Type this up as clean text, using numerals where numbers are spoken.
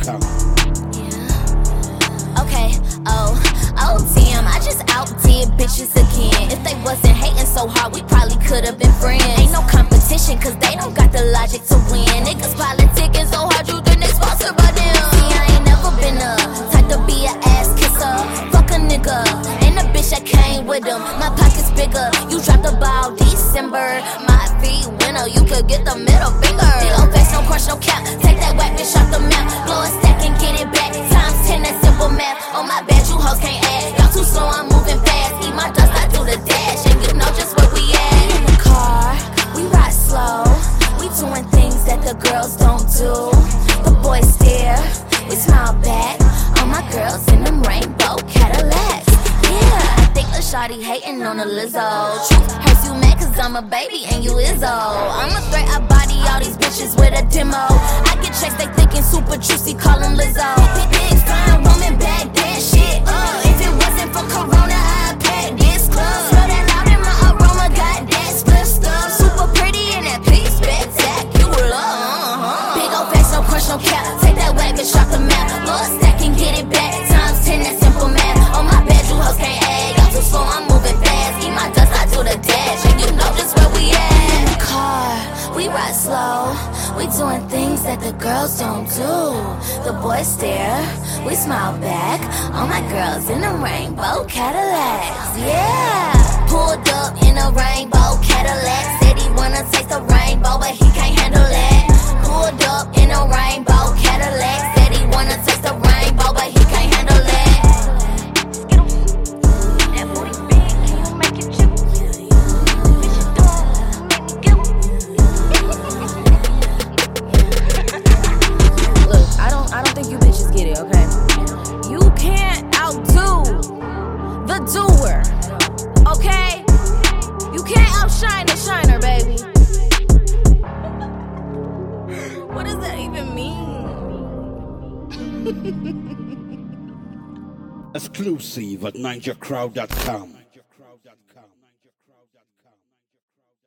NinjaCrowd.com. Okay, oh damn, I just outdid bitches again. If they wasn't hating so hard, we probably could've been friends. Ain't no competition, cause they don't got the logic to win. Niggas politicking so hard, you think they sponsored by them. See, I ain't never been a type to be a ass kisser. Fuck a nigga, and a bitch that came with him. My pocket's bigger, you dropped the ball December. My feet winner, you could get the middle finger. Big ol' face, no crush, no cap. Take that whack bitch off the map. Blow a stack and get it back. Times 10, that's simple math. Oh my bad, you hoes can't add. Y'all too slow, I'm moving fast. Eat my dust, I do the dash. And you know just where we at. In the car, we ride slow. We doing things that the girls don't do. The boys stare, we smile back. All my girls in them rainbow Cadillacs. Yeah, I think the shawty hating on the Lizzo. Truth hurts you mad cause I'm a baby and you Izzo. I'm a threat, I body all these bitches with a demo. I get checks, they thinking super juicy, call them Lizzo. Big fine woman, bag that shit. If it wasn't for Corona, I'd pack this club. Smell that loud in my aroma, got that split stuff. Super pretty in that piece, spectacular. Big ol' face, no crush, no cap. Take that whack bitch off the map. Blow a stack and get it back. Times 10, that's simple math. Oh my bad, you hoes can't add. Y'all too slow, I'm moving fast. Eat my dust, I do the dash. And you know just where we at. In the car, we ride slow. We doing things that the girls don't do. The boys stare, we smile back. All my girls in a rainbow Cadillacs. Yeah, pulled up in a rainbow Cadillac. Said he wanna taste the rainbow, but he can't handle that. Pulled up in a rainbow Cadillac. Said he wanna taste the rainbow, but he can't handle that. That booty big, can you make it jiggle? Bitch, you don't make me giggle. Look, I don't think you bitches get it, okay? You can't outdo the doer, okay? You can't outshine the shiner, baby. What does that even mean? Exclusive at NinjaCrowd.com.